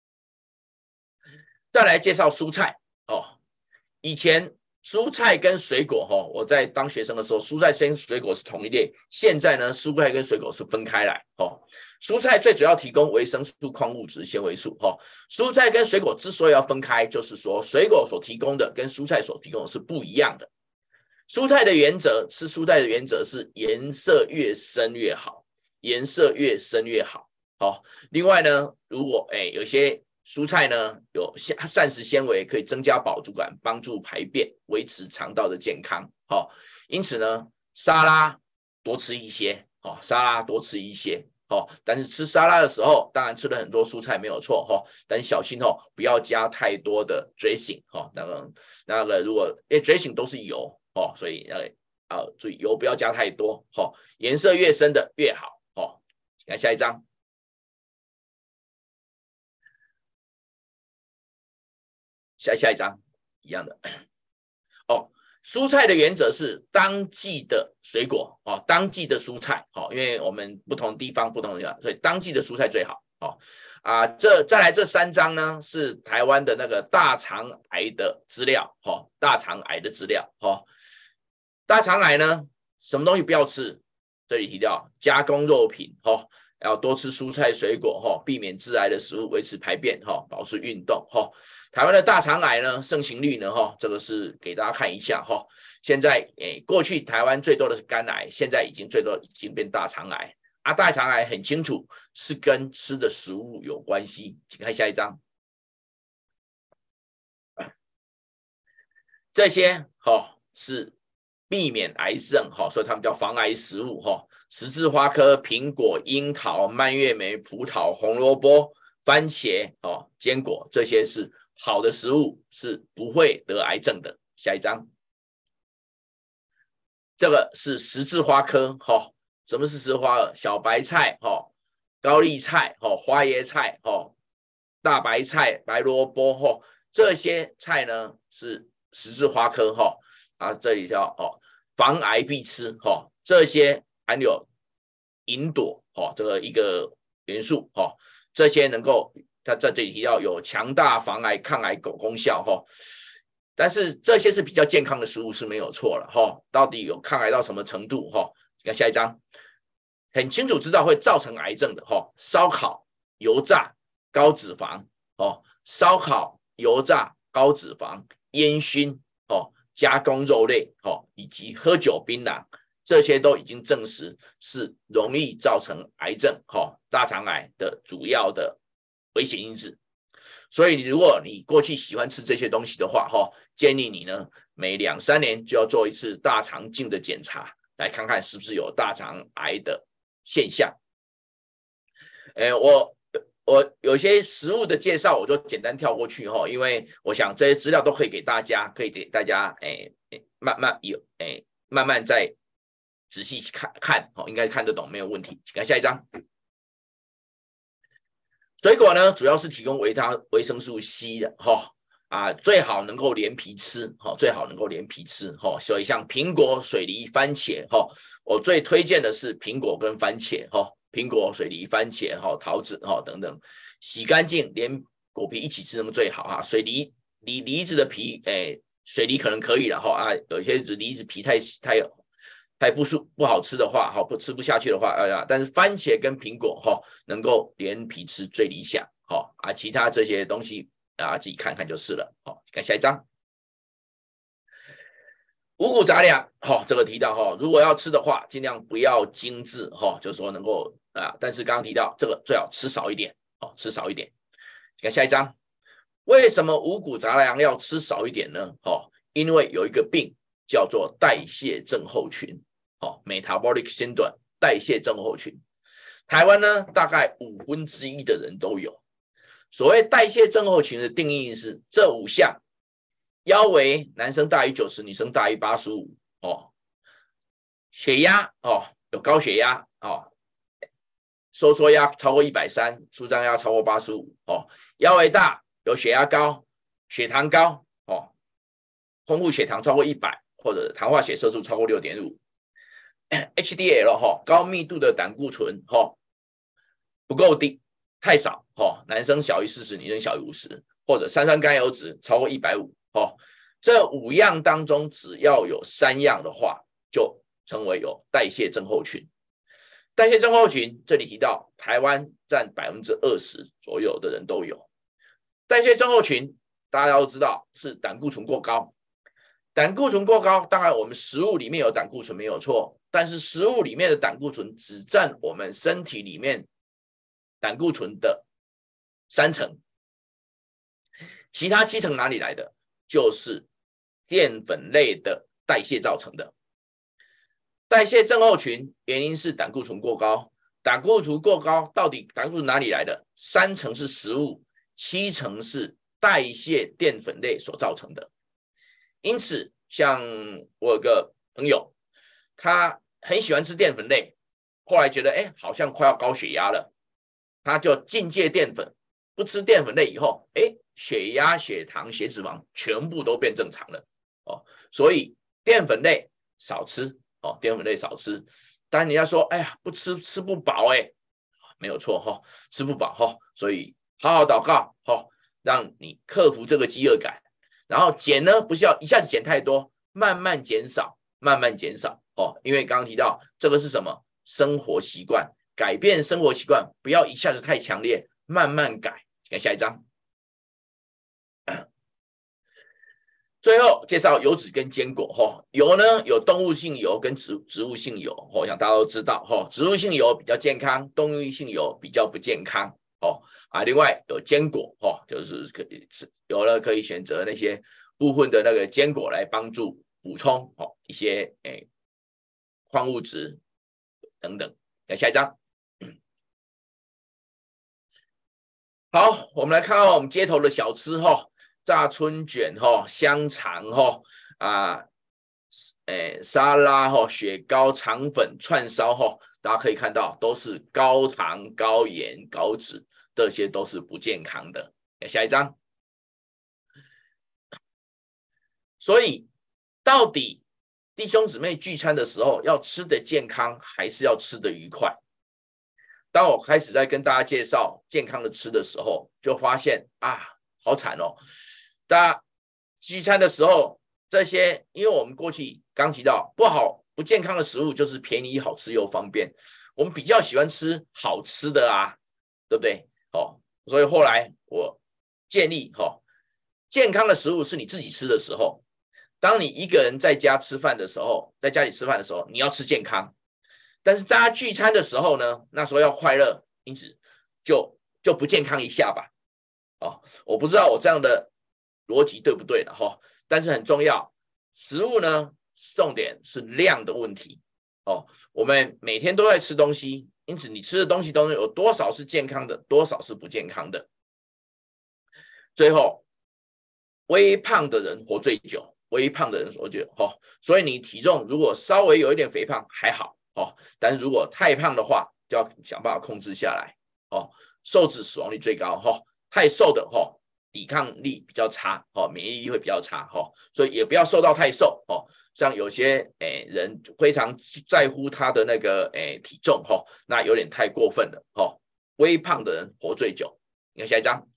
再来介绍蔬菜哦。以前蔬菜跟水果，哦，我在当学生的时候，蔬菜跟水果是同一类。现在呢，蔬菜跟水果是分开来。哦，蔬菜最主要提供维生素、矿物质、纤维素。哦，蔬菜跟水果之所以要分开，就是说水果所提供的跟蔬菜所提供的是不一样的。蔬菜的原则，吃蔬菜的原则是颜色越深越好，颜色越深越好。好，另外呢，如果哎有些蔬菜呢有膳食纤维，可以增加饱足感，帮助排便，维持肠道的健康。好，因此呢，沙拉多吃一些，哦，沙拉多吃一些。 哦，但是吃沙拉的时候，当然吃了很多蔬菜没有错哈、哦，但小心哦，不要加太多的 dressing 哈，那个那个如果因为 dressing 都是油哦，所以那个啊注意油不要加太多哦，颜色越深的越好哦。看下一张，下下一张一样的哦。蔬菜的原则是当季的水果哦，当季的蔬菜哦，因为我们不同地方不同的地方，所以当季的蔬菜最好哦。啊，这再来这三张呢是台湾的那个大肠癌的资料哦，大肠癌的资料哦。大肠癌呢，什么东西不要吃？这里提到加工肉品哦，要多吃蔬菜水果哈，避免致癌的食物，维持排便哈，保持运动哈。台湾的大肠癌呢，盛行率呢哈，这个是给大家看一下哈。现在诶，过去台湾最多的是肝癌，现在已经最多已经变大肠癌啊。大肠癌很清楚是跟吃的食物有关系，请看下一张。这些哈是避免癌症哈，所以他们叫防癌食物哈。十字花科、苹果、樱桃、蔓越莓、葡萄、红萝卜、番茄哦、坚果，这些是好的食物，是不会得癌症的。下一张，这个是十字花科哈。什么是十字花科？小白菜哈、高丽菜哈、花椰菜哈、大白菜、白萝卜哈，这些菜呢是十字花科哈。啊，这里叫哦，防癌必吃哈，这些含有吲哚哈这个一个元素哈，这些能够它在这里提到有强大防癌抗癌功效哈。但是这些是比较健康的食物是没有错了哈，到底有抗癌到什么程度哈？看下一张，很清楚知道会造成癌症的哈，烧烤、油炸、高脂肪哦，烧烤、油炸、高脂肪、烟熏哦。加工肉类哦，以及喝酒槟榔，这些都已经证实是容易造成癌症哦，大肠癌的主要的危险因子。所以如果你过去喜欢吃这些东西的话哈，建议你呢每两三年就要做一次大肠镜的检查，来看看是不是有大肠癌的现象。诶，我我有些食物的介绍，我就简单跳过去哈，因为我想这些资料都可以给大家，可以给大家诶慢慢有诶慢慢再仔细看看哦，应该看得懂没有问题。请看下一张。水果呢，主要是提供维他维生素 C 的哈啊，最好能够连皮吃哈，最好能够连皮吃哈。所以像苹果、水梨、番茄哈，我最推荐的是苹果跟番茄哈。苹果、水梨、番茄、哈桃子哈等等，洗干净，连果皮一起吃，那么最好哈。水梨梨梨子的皮，哎，水梨可能可以了哈啊，有些梨子皮太太太不舒不好吃的话，哈不吃不下去的话，哎呀，但是番茄跟苹果哈能够连皮吃最理想，哈啊，其他这些东西啊自己看看就是了。好，看下一张。五谷杂粮，哈、哦，这个提到哈、哦，如果要吃的话，尽量不要精致哈、哦，就是说能够啊，但是刚刚提到这个最好吃少一点，哦，吃少一点。看下一张，为什么五谷杂粮要吃少一点呢？哦，因为有一个病叫做代谢症候群，哦 ，metabolic syndrome， 代谢症候群。台湾呢，大概五分之一的人都有。所谓代谢症候群的定义是这五项。腰围男生大于九十，女生大于八十五哦。血压哦，有高血压哦，收缩压超过一百三十，舒张压超过八十五哦。腰围大，有血压高，血糖高哦，空腹血糖超过一百，或者糖化血色素超过 六点五。H D L 哈、哦，高密度的胆固醇哈、哦、不够低，太少哈、哦，男生小于四十，女生小于五十，或者三酸甘油酯超过一百五十。哦，这五样当中只要有三样的话，就称为有代谢症候群。代谢症候群这里提到，台湾占百分之二十左右的人都有。代谢症候群大家都知道是胆固醇过高，胆固醇过高，当然我们食物里面有胆固醇没有错，但是食物里面的胆固醇只占我们身体里面胆固醇的三成，其他七成哪里来的？就是淀粉类的代谢造成的。代谢症候群原因是胆固醇过高， 胆固醇过高，到底胆固醇哪里来的？三成是食物，七成是代谢淀粉类所造成的。因此，像我有个朋友，他很喜欢吃淀粉类，后来觉得哎，好像快要高血压了，他就禁戒淀粉，不吃淀粉类以后，哎，血压、血糖、血脂肪全部都变正常了哦。所以淀粉类少吃哦，淀粉类少吃。当然你要说，哎呀，不吃吃不饱哎，没有错哈、哦，吃不饱哈、哦，所以好好祷告哈、哦，让你克服这个饥饿感。然后减呢，不是要一下子减太多，慢慢减少，慢慢减少哦。因为刚刚提到这个是什么？生活习惯，改变生活习惯，不要一下子太强烈，慢慢改。看下一章。最后介绍油脂跟坚果哈，油呢有动物性油跟植植物性油，我想大家都知道哈，植物性油比较健康，动物性油比较不健康哦啊。另外有坚果哈，就是可以有了可以选择那些部分的那个坚果来帮助补充哦一些诶矿物质等等。看下一章。好，我们来看看我们街头的小吃哈。炸春卷哈、香肠哈啊，诶沙拉哈、雪糕、肠粉、串烧哈，大家可以看到都是高糖、高盐、高脂，这些都是不健康的。下一张。所以到底弟兄姊妹聚餐的时候，要吃的健康还是要吃的愉快？当我开始在跟大家介绍健康的吃的时候，就发现啊，好惨哦。大家聚餐的时候，这些因为我们过去刚提到不好不健康的食物就是便宜、好吃又方便，我们比较喜欢吃好吃的啊，对不对？哦，所以后来我建议哦，健康的食物是你自己吃的时候，当你一个人在家吃饭的时候，在家里吃饭的时候，你要吃健康。但是大家聚餐的时候呢，那时候要快乐，因此就就不健康一下吧。哦，我不知道我这样的逻辑对不对的哈，但是很重要，食物呢，重点是量的问题哦。我们每天都在吃东西，因此你吃的东西当中有多少是健康的，多少是不健康的。最后，微胖的人活最久，微胖的人活最久哈、哦。所以你体重如果稍微有一点肥胖还好哦，但是如果太胖的话，就要想办法控制下来哦。瘦子死亡率最高哈、哦，太瘦的哈、哦。抵抗力比较差哦，免疫力会比较差哦，所以也不要瘦到太瘦哦。像有些诶人非常在乎他的那个诶体重哦，那有点太过分了哦。微胖的人活最久。你看下一张，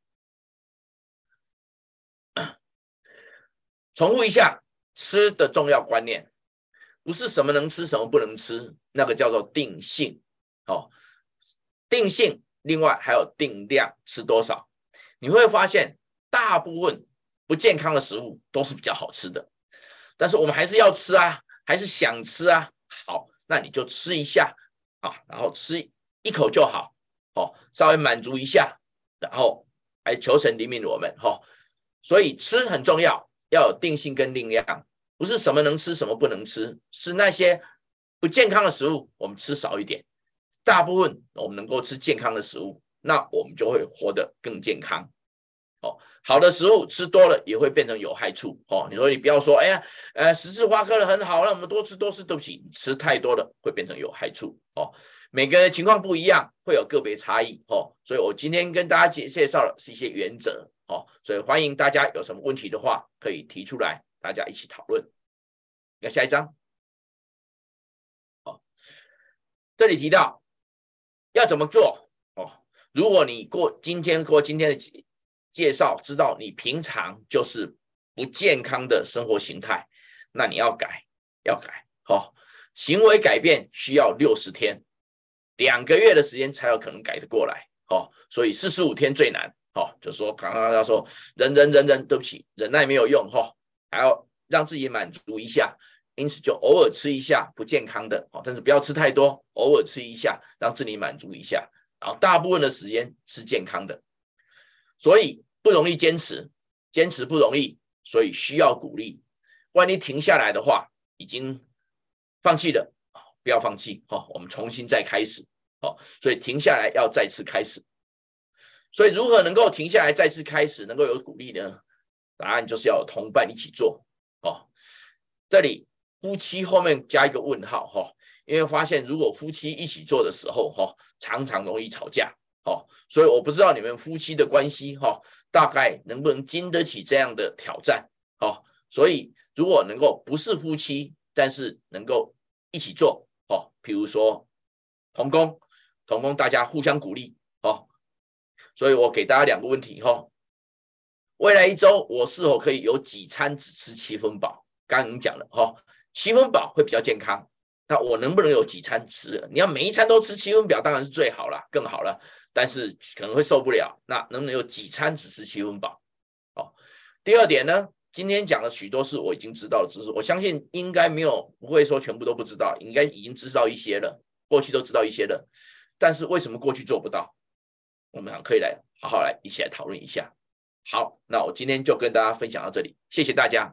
重复一下吃的重要观念，不是什么能吃什么不能吃，那个叫做定性哦。定性，另外还有定量，吃多少。你会发现大部分不健康的食物都是比较好吃的，但是我们还是要吃啊，还是想吃啊。好，那你就吃一下啊，然后吃一口就好，哦，稍微满足一下，然后来求神怜悯我们哈、哦。所以吃很重要，要有定性跟定量，不是什么能吃什么不能吃，是那些不健康的食物我们吃少一点，大部分我们能够吃健康的食物，那我们就会活得更健康。哦，好的食物吃多了也会变成有害处哦。你说你不要说，哎呀，呃，十字花科的很好，让我们多吃多吃，对不起，吃太多了会变成有害处哦。每个人情况不一样，会有个别差异哦。所以我今天跟大家介介绍的是一些原则哦。所以欢迎大家有什么问题的话，可以提出来，大家一起讨论。那下一章，哦，这里提到要怎么做哦。如果你过今天过今天的介绍，知道你平常就是不健康的生活形态，那你要改，要改，哦，行为改变需要六十天，两个月的时间才有可能改得过来，哦，所以四十五天最难，哦，就说刚刚他说忍忍忍忍，对不起，忍耐没有用，哦，还要让自己满足一下，因此就偶尔吃一下不健康的，哦，但是不要吃太多，偶尔吃一下，让自己满足一下，然后大部分的时间吃健康的。所以不容易坚持，坚持不容易，所以需要鼓励。万一停下来的话，已经放弃了，不要放弃，我们重新再开始。 哦，所以停下来要再次开始。所以如何能够停下来再次开始，能够有鼓励呢？答案就是要有同伴一起做。哦，这里夫妻后面加一个问号，哦，因为发现如果夫妻一起做的时候，哦，常常容易吵架。哦，所以我不知道你们夫妻的关系，哦，大概能不能经得起这样的挑战。哦，所以如果能够不是夫妻，但是能够一起做，哦，比如说同工，同工大家互相鼓励。哦，所以我给大家两个问题，哦，未来一周我是否可以有几餐只吃七分饱？刚刚已经讲了，哦，七分饱会比较健康。那我能不能有几餐吃？你要每一餐都吃七分饱，当然是最好了，更好了。但是可能会受不了。那能不能有几餐只吃七分饱？哦，第二点呢，今天讲了许多是我已经知道的知识，我相信应该没有不会说全部都不知道，应该已经知道一些了，过去都知道一些了。但是为什么过去做不到？我们可以来好好来一起来讨论一下。好，那我今天就跟大家分享到这里，谢谢大家。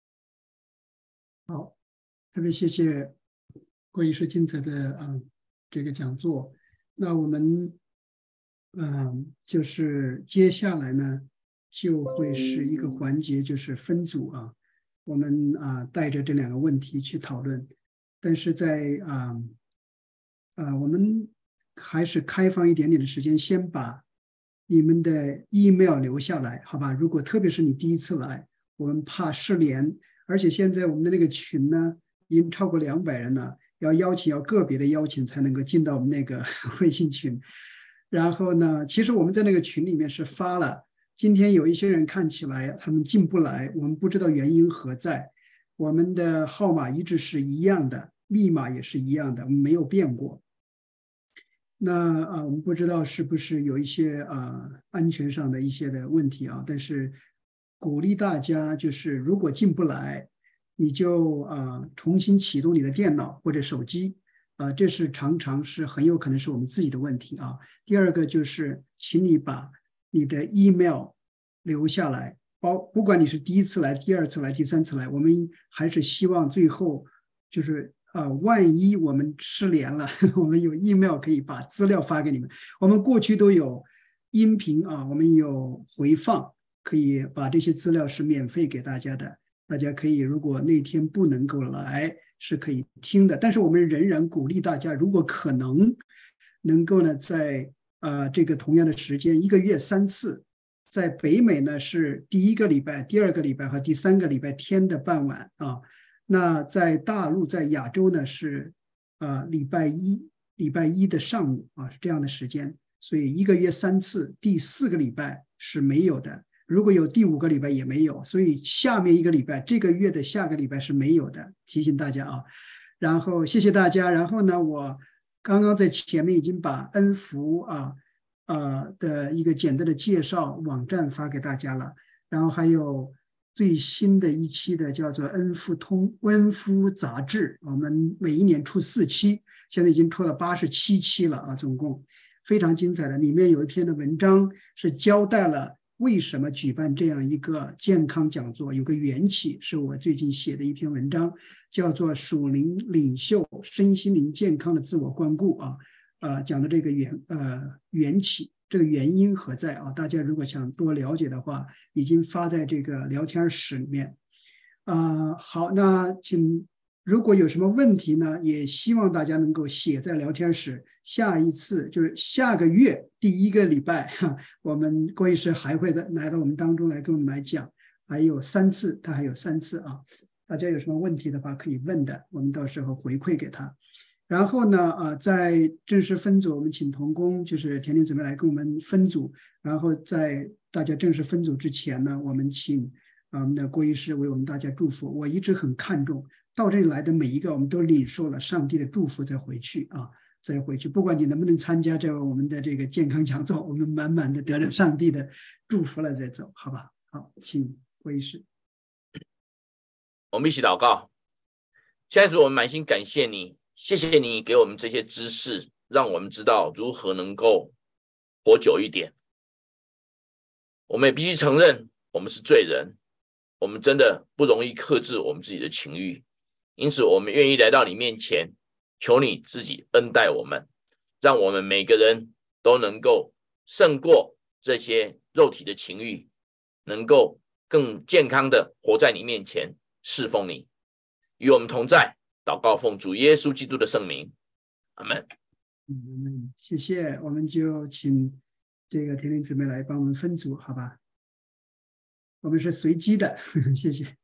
好，特别谢谢郭医师精彩的啊、呃、这个讲座。那我们嗯、呃，就是接下来呢，就会是一个环节，就是分组啊，我们啊、呃、带着这两个问题去讨论。但是在啊呃, 呃我们还是开放一点点的时间，先把你们的 email 留下来，好吧？如果特别是你第一次来，我们怕失联，而且现在我们的那个群呢，已经超过两百人了，要邀请要个别的邀请才能够进到我们那个微信群。然后呢，其实我们在那个群里面是发了，今天有一些人看起来他们进不来，我们不知道原因何在。我们的号码一直是一样的，密码也是一样的，我们没有变过。那啊，我们不知道是不是有一些啊安全上的一些的问题啊，但是鼓励大家就是如果进不来，你就啊重新启动你的电脑或者手机啊，这是常常是很有可能是我们自己的问题啊。第二个就是，请你把你的 email 留下来，包不管你是第一次来、第二次来、第三次来，我们还是希望最后就是。啊，万一我们失联了，我们有 email 可以把资料发给你们。我们过去都有音频啊，我们有回放，可以把这些资料是免费给大家的。大家可以如果那天不能够来，是可以听的。但是我们仍然鼓励大家，如果可能，能够呢在啊这个同样的时间，一个月三次，在北美呢是第一个礼拜、第二个礼拜和第三个礼拜天的傍晚啊。那在大陆，在亚洲呢是呃礼拜一礼拜一的上午啊，是这样的时间，所以一个月三次，第四个礼拜是没有的，如果有第五个礼拜也没有，所以下面一个礼拜这个月的下个礼拜是没有的，提醒大家啊。然后谢谢大家，然后呢，我刚刚在前面已经把恩福啊呃的一个简单的介绍网站发给大家了，然后还有。最新的一期的叫做恩福通恩福杂志，我们每一年出四期，现在已经出了八十七期了啊，总共非常精彩的。里面有一篇的文章是交代了为什么举办这样一个健康讲座，有个缘起，是我最近写的一篇文章，叫做属灵领袖身心灵健康的自我关顾啊，呃，讲的这个缘呃缘起。这个原因何在啊？大家如果想多了解的话，已经发在这个聊天室里面。啊、呃，好，那请如果有什么问题呢，也希望大家能够写在聊天室。下一次就是下个月第一个礼拜，哈，我们郭医师还会的来到我们当中来跟我们来讲，还有三次，他还有三次啊。大家有什么问题的话可以问的，我们到时候回馈给他。然后呢，呃，在正式分组，我们请同工，就是甜甜姊妹来跟我们分组。然后在大家正式分组之前呢，我们请我们的郭医师为我们大家祝福。我一直很看重到这里来的每一个，我们都领受了上帝的祝福再回去啊，再回去。不管你能不能参加这我们的这个健康讲座，我们满满的得了上帝的祝福了再走，好吧？好，请郭医师。 我们一起祷告。现在主，我们满心感谢你。谢谢你给我们这些知识，让我们知道如何能够活久一点。我们也必须承认，我们是罪人，我们真的不容易克制我们自己的情欲，因此我们愿意来到你面前，求你自己恩待我们， 让我们每个人都能够胜过这些肉体的情欲，能够更健康的活在你面前，侍奉你。与我们同在，祷告奉主耶稣基督的圣名，阿们。 嗯，谢谢，我们就请这个田玲姊妹来帮我们分组，好吧？我们是随机的，谢谢。